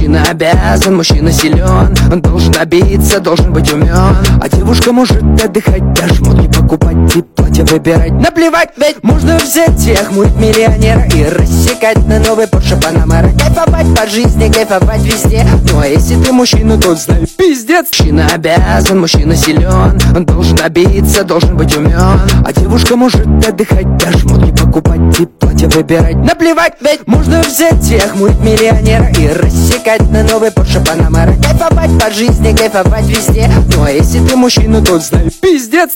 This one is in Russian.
Мужчина обязан, мужчина силен, он должен добиться, должен быть умен. А девушка может отдыхать, даже шмотки покупать и платье выбирать. Наплевать, ведь можно взять тех мультимиллионера и рассекать на новый Порше Панамера. Кайфовать по жизни, кайфовать везде. Ну а если ты мужчина, то знай, пиздец. Мужчина обязан, мужчина силен, он должен добиться, должен быть умен. А девушка может отдыхать, даже шмотки покупать и платье выбирать. Наплевать, ведь можно взять тех мультимиллионера и рассекать на новый Порше Панамера. Кайфовать по жизни, кайфовать везде. Ну а если ты мужчина, то знай, пиздец.